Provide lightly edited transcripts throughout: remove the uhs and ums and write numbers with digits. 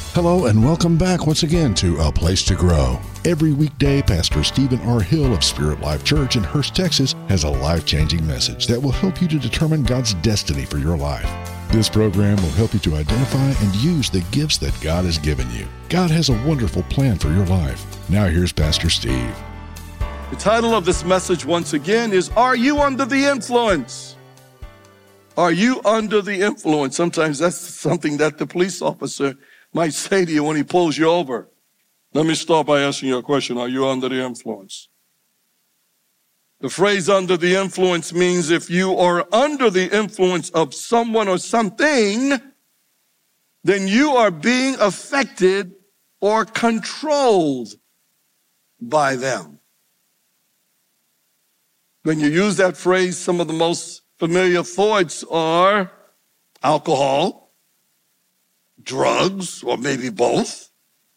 Hello and welcome back once again to A Place to Grow. Every weekday, Pastor Stephen R. Hill of Spirit Life Church in Hurst, Texas, has a life-changing message that will help you to determine God's destiny for your life. This program will help you to identify and use the gifts that God has given you. God has a wonderful plan for your life. Now here's Pastor Steve. The title of this message once again is, Are You Under the Influence? Are you under the influence? Sometimes that's something that the police officer might say to you when he pulls you over. Let me start by asking you a question. Are you under the influence? The phrase under the influence means if you are under the influence of someone or something, then you are being affected or controlled by them. When you use that phrase, some of the most familiar thoughts are alcohol, drugs, or maybe both.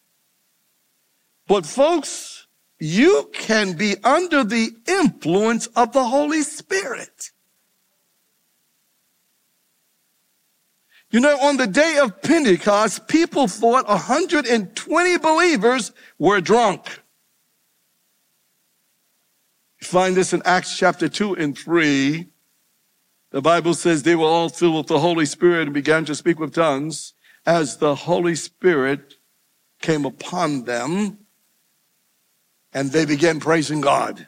But folks, you can be under the influence of the Holy Spirit. You know, on the day of Pentecost, people thought 120 believers were drunk. You find this in Acts chapter 2 and 3. The Bible says they were all filled with the Holy Spirit and began to speak with tongues as the Holy Spirit came upon them, and they began praising God.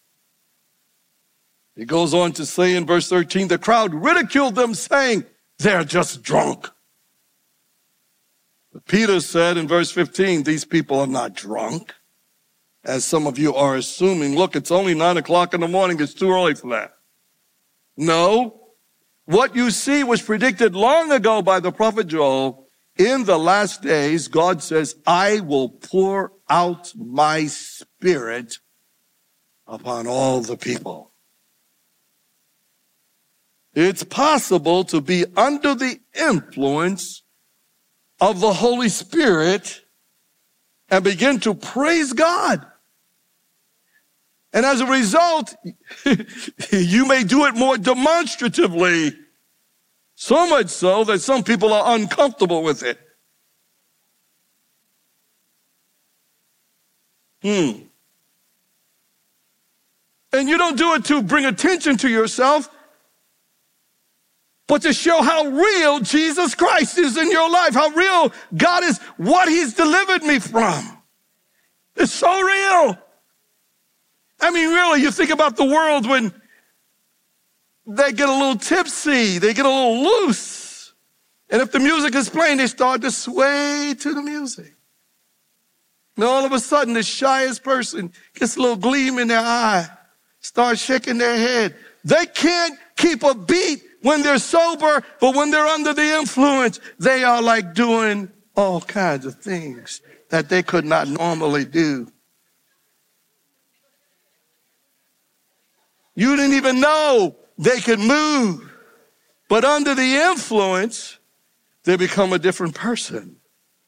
It goes on to say in verse 13, the crowd ridiculed them, saying, they're just drunk. But Peter said in verse 15, these people are not drunk, as some of you are assuming. Look, it's only 9 o'clock in the morning. It's too early for that. No, what you see was predicted long ago by the prophet Joel. In the last days, God says, I will pour out my Spirit upon all the people. It's possible to be under the influence of the Holy Spirit and begin to praise God. And as a result, you may do it more demonstratively. So much so that some people are uncomfortable with it. And you don't do it to bring attention to yourself, but to show how real Jesus Christ is in your life, how real God is, what He's delivered me from. It's so real. I mean, really, you think about the world when they get a little tipsy, they get a little loose. And if the music is playing, they start to sway to the music. And all of a sudden, the shyest person gets a little gleam in their eye, starts shaking their head. They can't keep a beat when they're sober, but when they're under the influence, they are like doing all kinds of things that they could not normally do. You didn't even know they could move, but under the influence, they become a different person.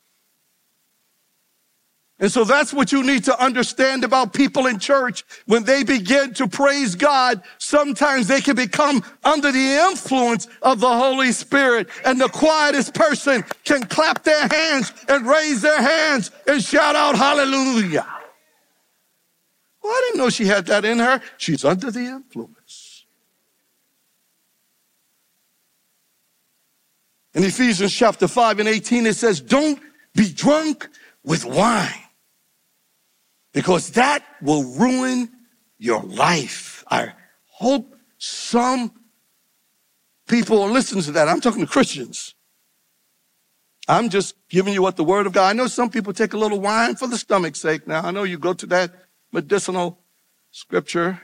And so that's what you need to understand about people in church. When they begin to praise God, sometimes they can become under the influence of the Holy Spirit, and the quietest person can clap their hands and raise their hands and shout out hallelujah. Well, I didn't know she had that in her. She's under the influence. In Ephesians chapter 5 and 18, it says, don't be drunk with wine, because that will ruin your life. I hope some people are listening to that. I'm talking to Christians. I'm just giving you what the Word of God. I know some people take a little wine for the stomach's sake. Now, I know you go to that medicinal scripture.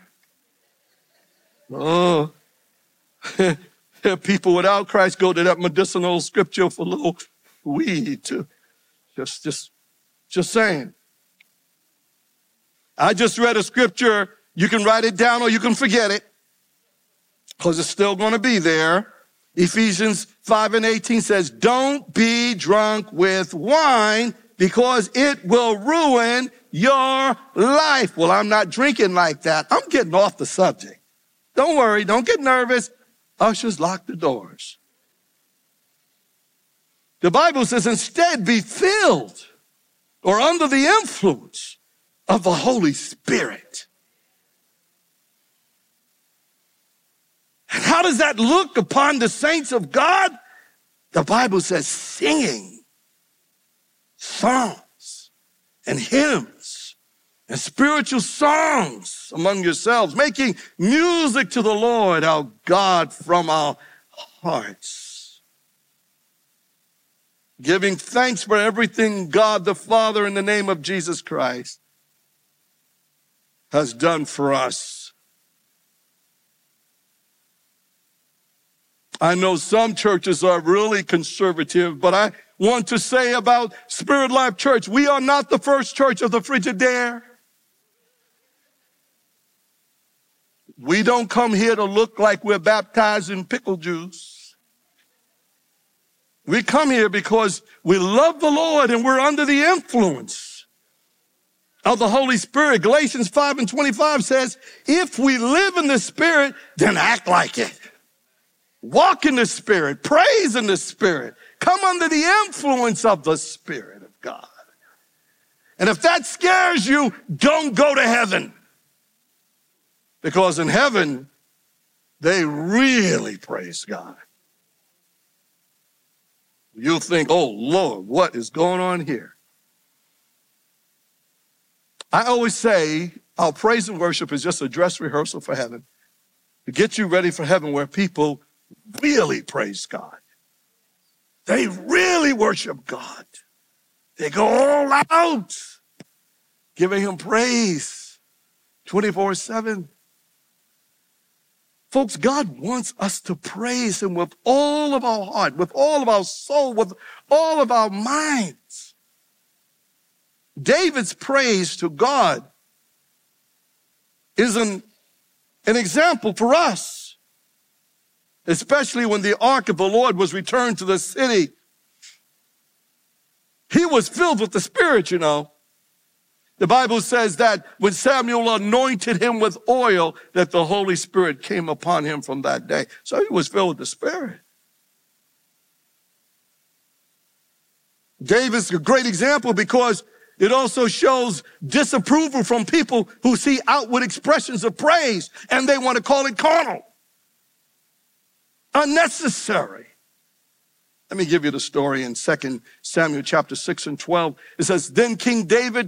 Oh, people without Christ go to that medicinal scripture for a little weed too. Just saying. I just read a scripture. You can write it down or you can forget it, because it's still going to be there. Ephesians 5 and 18 says, don't be drunk with wine, because it will ruin your life. Well, I'm not drinking like that. I'm getting off the subject. Don't worry. Don't get nervous. Ushers, lock the doors. The Bible says instead be filled or under the influence of the Holy Spirit. And how does that look upon the saints of God? The Bible says singing psalms and hymns and spiritual songs among yourselves, making music to the Lord our God from our hearts, giving thanks for everything God the Father in the name of Jesus Christ has done for us. I know some churches are really conservative, but I want to say about Spirit Life Church, we are not the first church of the Frigidaire. We don't come here to look like we're baptized in pickle juice. We come here because we love the Lord and we're under the influence of the Holy Spirit. Galatians 5:25 says, if we live in the Spirit, then act like it. Walk in the Spirit, praise in the Spirit, come under the influence of the Spirit of God. And if that scares you, don't go to heaven. Because in heaven, they really praise God. You'll think, oh Lord, what is going on here? I always say our praise and worship is just a dress rehearsal for heaven, to get you ready for heaven where people really praise God. They really worship God. They go all out, giving him praise 24/7. Folks, God wants us to praise him with all of our heart, with all of our soul, with all of our minds. David's praise to God is an example for us, especially when the ark of the Lord was returned to the city. He was filled with the Spirit, you know. The Bible says that when Samuel anointed him with oil, that the Holy Spirit came upon him from that day. So he was filled with the Spirit. David's a great example because it also shows disapproval from people who see outward expressions of praise and they want to call it carnal, unnecessary. Let me give you the story in 2 Samuel chapter 6 and 12. It says, Then King David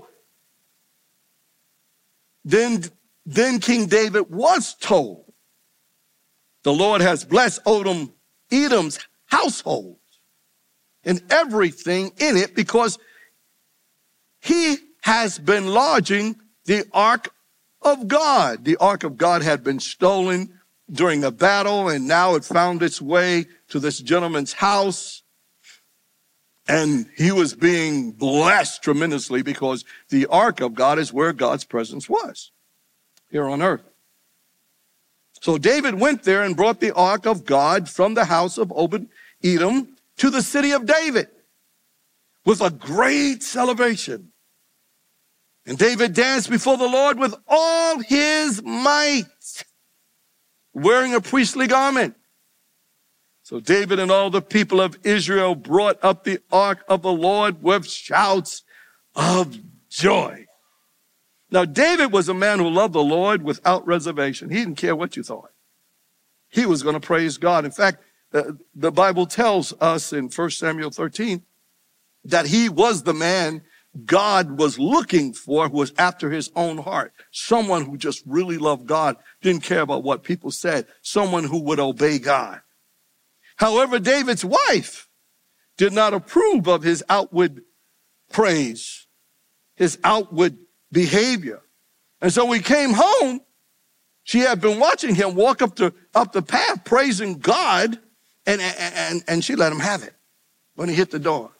was told, the Lord has blessed Edom's household and everything in it because he has been lodging the ark of God. The ark of God had been stolen during a battle, and now it found its way to this gentleman's house. And he was being blessed tremendously because the ark of God is where God's presence was here on earth. So David went there and brought the ark of God from the house of Obed-Edom to the city of David with a great celebration. And David danced before the Lord with all his might, wearing a priestly garment. So David and all the people of Israel brought up the ark of the Lord with shouts of joy. Now, David was a man who loved the Lord without reservation. He didn't care what you thought. He was going to praise God. In fact, the Bible tells us in 1 Samuel 13 that he was the man God was looking for, who was after his own heart. Someone who just really loved God, didn't care about what people said. Someone who would obey God. However, David's wife did not approve of his outward praise, his outward behavior. And so when he came home, she had been watching him walk up the path, praising God, and she let him have it when he hit the door.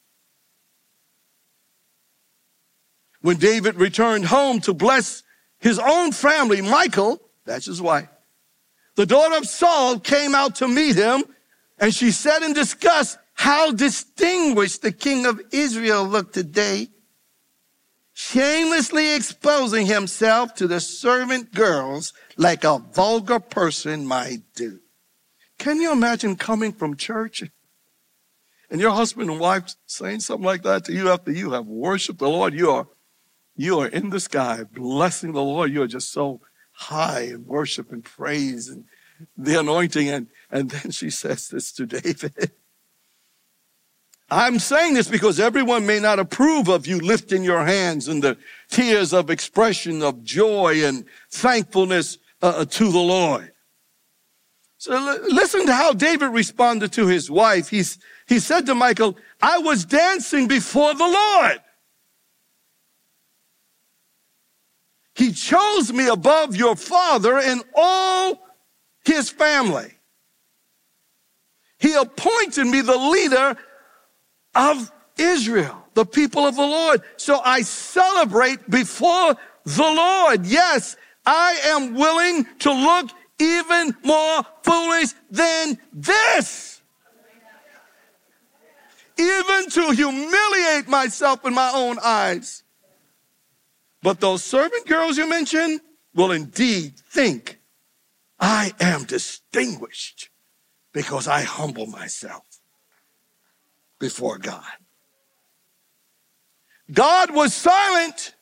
When David returned home to bless his own family, Michal, that's his wife, the daughter of Saul, came out to meet him, and she said in disgust, how distinguished the king of Israel looked today, shamelessly exposing himself to the servant girls like a vulgar person might do. Can you imagine coming from church And your husband and wife saying something like that to you after you have worshiped the Lord, you are in the sky blessing the Lord. You are just so high in worship and praise and the anointing. And then she says this to David. I'm saying this because everyone may not approve of you lifting your hands and the tears of expression of joy and thankfulness to the Lord. So listen to how David responded to his wife. He said to Michal, I was dancing before the Lord. He chose me above your father and all his family. He appointed me the leader of Israel, the people of the Lord. So I celebrate before the Lord. Yes, I am willing to look even more foolish than this. Even to humiliate myself in my own eyes. But those servant girls you mentioned will indeed think I am distinguished because I humble myself before God. God was silent,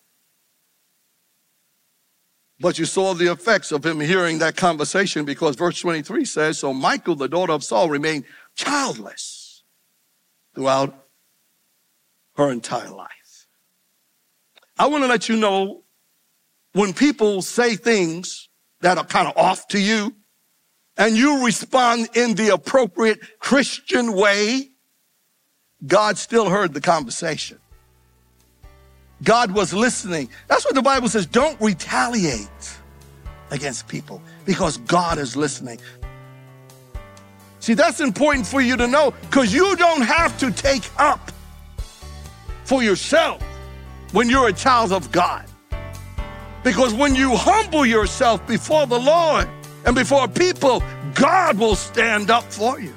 but you saw the effects of him hearing that conversation because verse 23 says, so Michal, the daughter of Saul, remained childless throughout her entire life. I want to let you know when people say things that are kind of off to you and you respond in the appropriate Christian way, God still heard the conversation. God was listening. That's what the Bible says. Don't retaliate against people because God is listening. See, that's important for you to know because you don't have to take up for yourself when you're a child of God. Because when you humble yourself before the Lord and before people, God will stand up for you.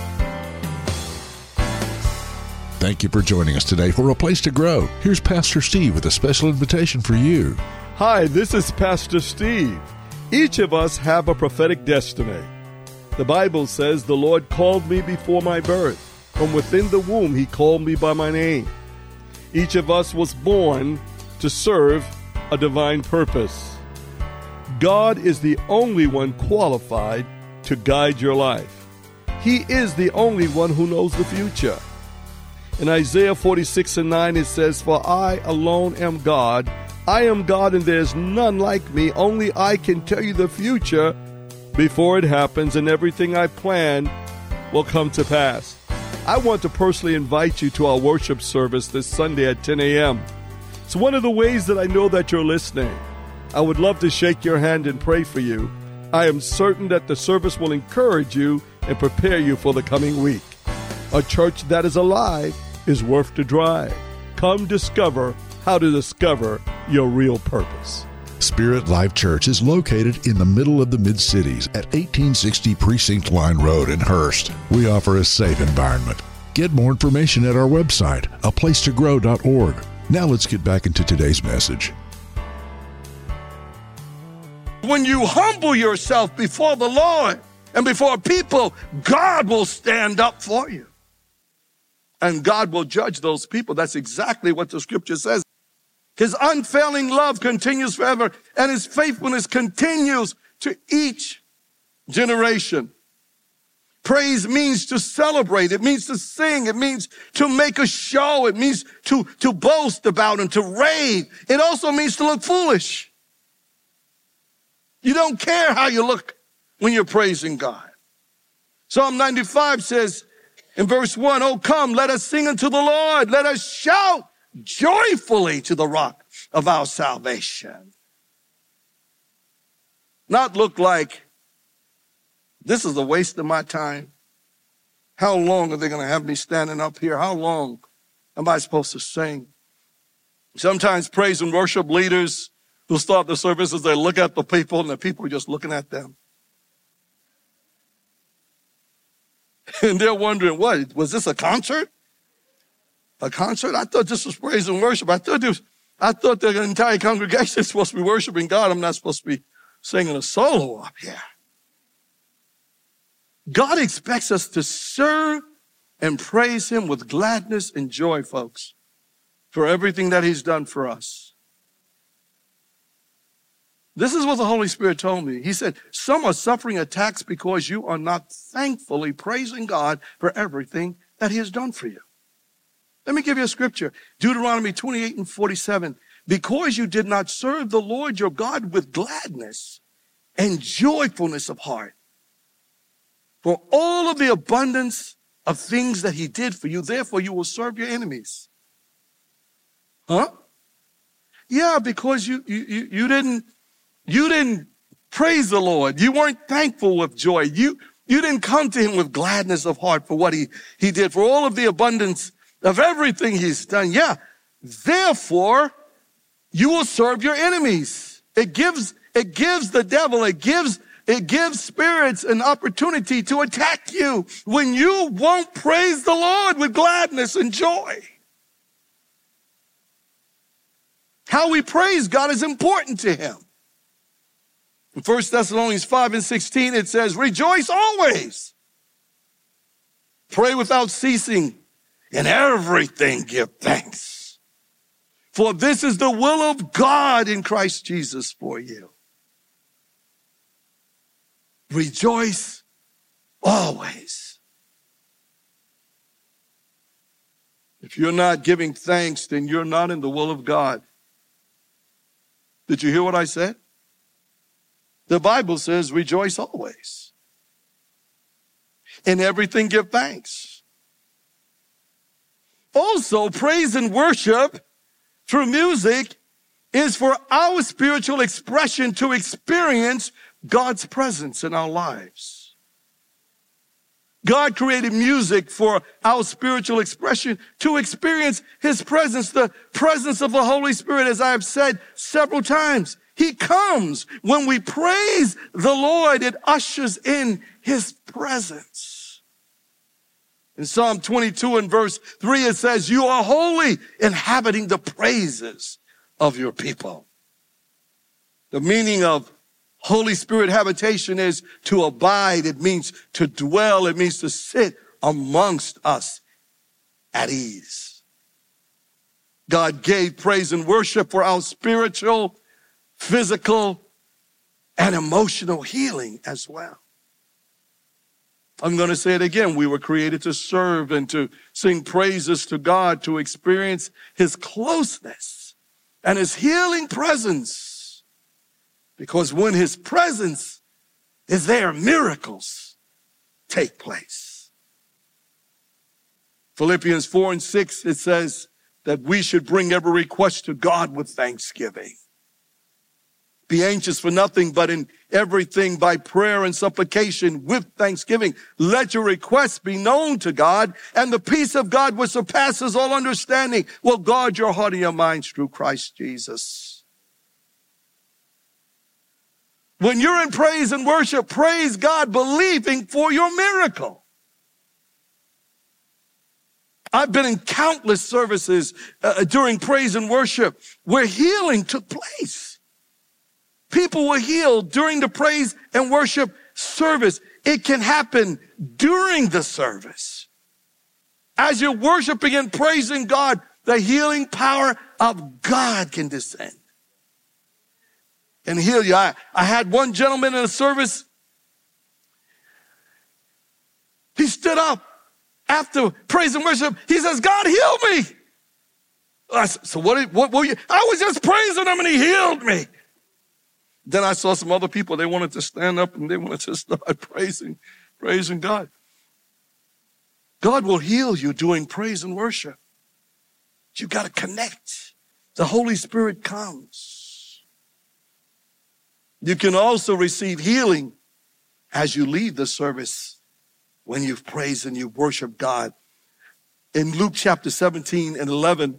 Thank you for joining us today for A Place to Grow. Here's Pastor Steve with a special invitation for you. Hi, this is Pastor Steve. Each of us have a prophetic destiny. The Bible says the Lord called me before my birth. From within the womb, he called me by my name. Each of us was born to serve a divine purpose. God is the only one qualified to guide your life. He is the only one who knows the future. In Isaiah 46:9 it says, for I alone am God. I am God and there is none like me. Only I can tell you the future before it happens, and everything I plan will come to pass. I want to personally invite you to our worship service this Sunday at 10 a.m. It's one of the ways that I know that you're listening. I would love to shake your hand and pray for you. I am certain that the service will encourage you and prepare you for the coming week. A church that is alive is worth the drive. Come discover how to discover your real purpose. Spirit Life Church is located in the middle of the Mid-Cities at 1860 Precinct Line Road in Hurst. We offer a safe environment. Get more information at our website, aplacetogrow.org. Now let's get back into today's message. When you humble yourself before the Lord and before people, God will stand up for you. And God will judge those people. That's exactly what the scripture says. His unfailing love continues forever, and his faithfulness continues to each generation. Praise means to celebrate. It means to sing. It means to make a show. It means to boast about and to rave. It also means to look foolish. You don't care how you look when you're praising God. Psalm 95 says in verse 1, oh, come, let us sing unto the Lord. Let us shout joyfully to the rock of our salvation. Not look like this is a waste of my time. How long are they going to have me standing up here? How long am I supposed to sing? Sometimes praise and worship leaders who start the services, they look at the people and the people are just looking at them. And they're wondering, what, was this a concert? A concert? I thought this was praise and worship. I thought the entire congregation is supposed to be worshiping God. I'm not supposed to be singing a solo up here. God expects us to serve and praise him with gladness and joy, folks, for everything that he's done for us. This is what the Holy Spirit told me. He said, some are suffering attacks because you are not thankfully praising God for everything that he has done for you. Let me give you a scripture. Deuteronomy 28:47. Because you did not serve the Lord your God with gladness and joyfulness of heart, for all of the abundance of things that he did for you, therefore you will serve your enemies. Huh? Yeah, because you didn't praise the Lord. You weren't thankful with joy. You didn't come to him with gladness of heart for what he did, for all of the abundance of everything he's done. Yeah, therefore you will serve your enemies. It gives the devil, it gives spirits an opportunity to attack you when you won't praise the Lord with gladness and joy. How we praise God is important to him. In 1 Thessalonians 5:16, it says, rejoice always. Pray without ceasing. In everything give thanks. For this is the will of God in Christ Jesus for you. Rejoice always. If you're not giving thanks, then you're not in the will of God. Did you hear what I said? The Bible says, rejoice always. In everything give thanks. Also, praise and worship through music is for our spiritual expression to experience God's presence in our lives. God created music for our spiritual expression to experience his presence, the presence of the Holy Spirit, as I have said several times. He comes when we praise the Lord. It ushers in his presence. In Psalm 22 and verse 3, it says, you are holy, inhabiting the praises of your people. The meaning of Holy Spirit habitation is to abide. It means to dwell. It means to sit amongst us at ease. God gave praise and worship for our spiritual, physical, and emotional healing as well. I'm going to say it again. We were created to serve and to sing praises to God, to experience his closeness and his healing presence. Because when his presence is there, miracles take place. Philippians 4:6, it says that we should bring every request to God with thanksgiving. Be anxious for nothing, but in everything by prayer and supplication with thanksgiving. Let your requests be known to God, and the peace of God which surpasses all understanding will guard your heart and your minds through Christ Jesus. When you're in praise and worship, praise God, believing for your miracle. I've been in countless services during praise and worship where healing took place. People were healed during the praise and worship service. It can happen during the service. As you're worshiping and praising God, the healing power of God can descend and heal you. I had one gentleman in a service. He stood up after praise and worship. He says, God healed me. I said, so what were you? I was just praising him and he healed me. Then I saw some other people, they wanted to stand up and they wanted to start praising God. God will heal you doing praise and worship. You got to connect. The Holy Spirit comes. You can also receive healing as you leave the service when you've praised and you've worshiped God. In Luke chapter 17 and 11,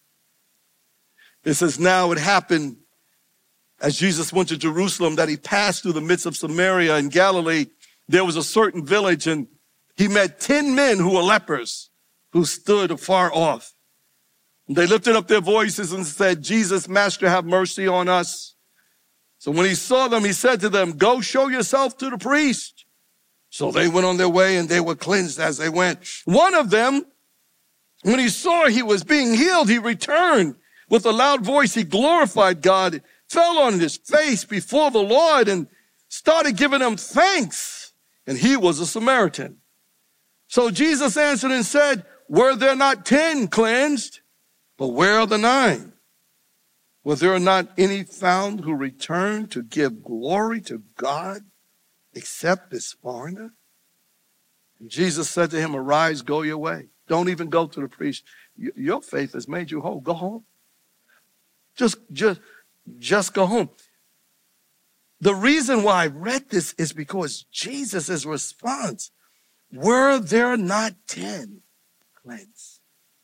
it says, now it happened as Jesus went to Jerusalem that he passed through the midst of Samaria and Galilee. There was a certain village and he met 10 men who were lepers who stood afar off. They lifted up their voices and said, Jesus, Master, have mercy on us. So when he saw them, he said to them, go show yourself to the priest. So they went on their way and they were cleansed as they went. One of them, when he saw he was being healed, he returned with a loud voice. He glorified God, fell on his face before the Lord and started giving him thanks. And he was a Samaritan. So Jesus answered and said, were there not 10 cleansed? But where are the 9? Were there not any found who returned to give glory to God except this foreigner? And Jesus said to him, arise, go your way. Don't even go to the priest. Your faith has made you whole. Go home. Just go home. The reason why I read this is because Jesus' response, were there not 10 cleansed?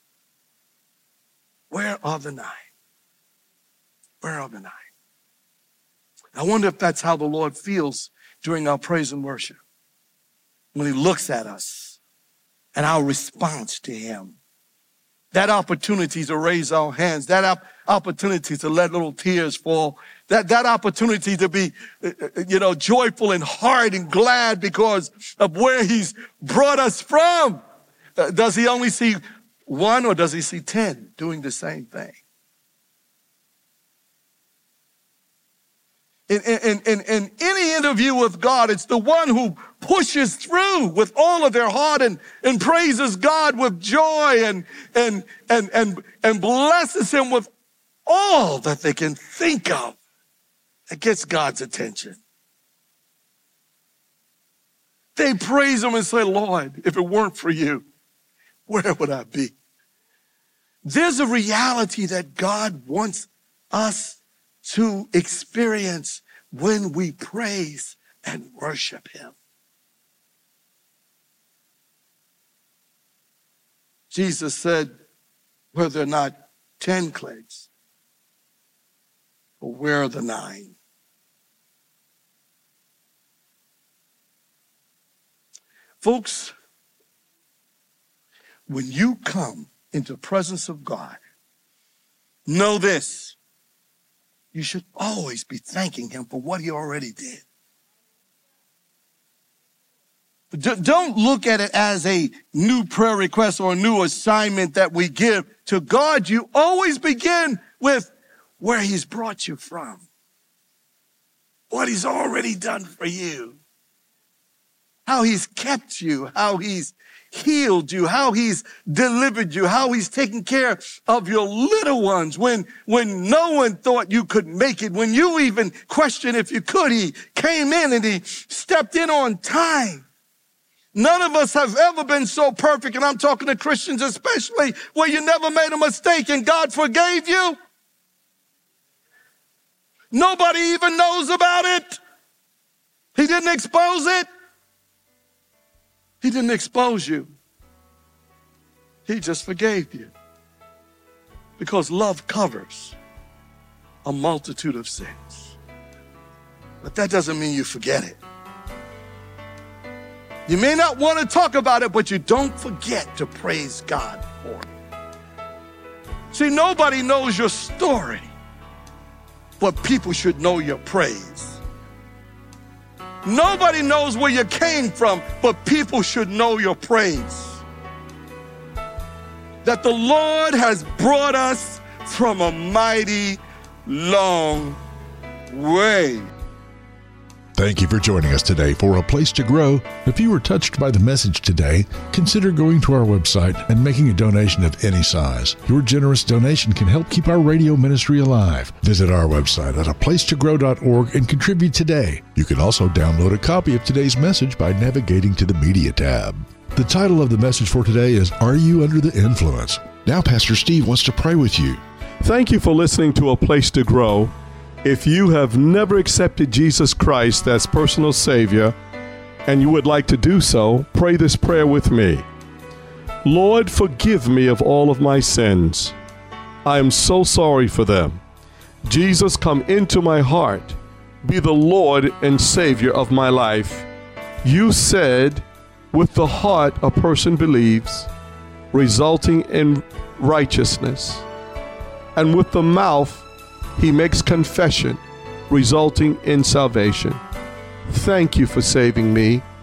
Where are the 9? Where are the 9? I wonder if that's how the Lord feels during our praise and worship. When he looks at us and our response to him. That opportunity to raise our hands, that opportunity to let little tears fall, that opportunity to be, joyful in heart and glad because of where he's brought us from. Does he only see 1 or does he see 10 doing the same thing? In any interview with God, it's the one who pushes through with all of their heart and praises God with joy and blesses him with all that they can think of that gets God's attention. They praise him and say, Lord, if it weren't for you, where would I be? There's a reality that God wants us to experience when we praise and worship him. Jesus said, were there not 10 cleansed? But where are the 9? Folks, when you come into the presence of God, know this. You should always be thanking him for what he already did. Don't look at it as a new prayer request or a new assignment that we give to God. You always begin with where he's brought you from, what he's already done for you, how he's kept you, how he's healed you, how he's delivered you, how he's taken care of your little ones when no one thought you could make it, when you even questioned if you could. He came in and he stepped in on time. None of us have ever been so perfect, and I'm talking to Christians especially, where you never made a mistake and God forgave you. Nobody even knows about it. He didn't expose it. He didn't expose you. He just forgave you. Because love covers a multitude of sins. But that doesn't mean you forget it. You may not want to talk about it, but you don't forget to praise God for it. See, nobody knows your story, but people should know your praise. Nobody knows where you came from, but people should know your praise. That the Lord has brought us from a mighty long way. Thank you for joining us today for A Place to Grow. If you were touched by the message today, consider going to our website and making a donation of any size. Your generous donation can help keep our radio ministry alive. Visit our website at aplacetogrow.org and contribute today. You can also download a copy of today's message by navigating to the Media tab. The title of the message for today is, Are You Under the Influence? Now Pastor Steve wants to pray with you. Thank you for listening to A Place to Grow. If you have never accepted Jesus Christ as personal Savior and you would like to do so, pray this prayer with me. Lord, forgive me of all of my sins. I am so sorry for them. Jesus, come into my heart. Be the Lord and Savior of my life. You said, with the heart a person believes, resulting in righteousness, and with the mouth he makes confession, resulting in salvation. Thank you for saving me.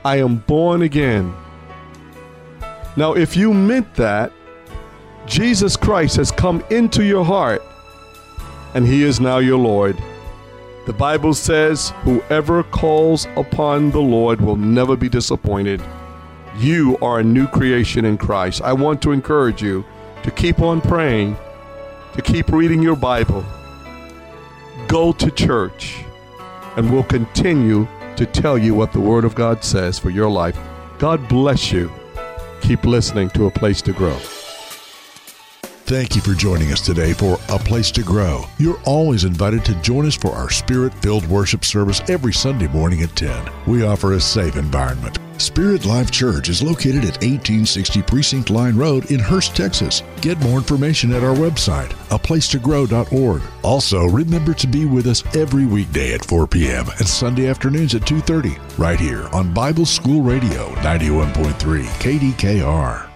I am born again. Now, if you meant that, Jesus Christ has come into your heart, and he is now your Lord. The Bible says, whoever calls upon the Lord will never be disappointed. You are a new creation in Christ. I want to encourage you to keep on praying, to keep reading your Bible. Go to church, and we'll continue to tell you what the Word of God says for your life. God bless you. Keep listening to A Place to Grow. Thank you for joining us today for A Place to Grow. You're always invited to join us for our Spirit-filled worship service every Sunday morning at 10. We offer a safe environment. Spirit Life Church is located at 1860 Precinct Line Road in Hurst, Texas. Get more information at our website, aplacetogrow.org. Also, remember to be with us every weekday at 4 p.m. and Sunday afternoons at 2:30, right here on Bible School Radio 91.3 KDKR.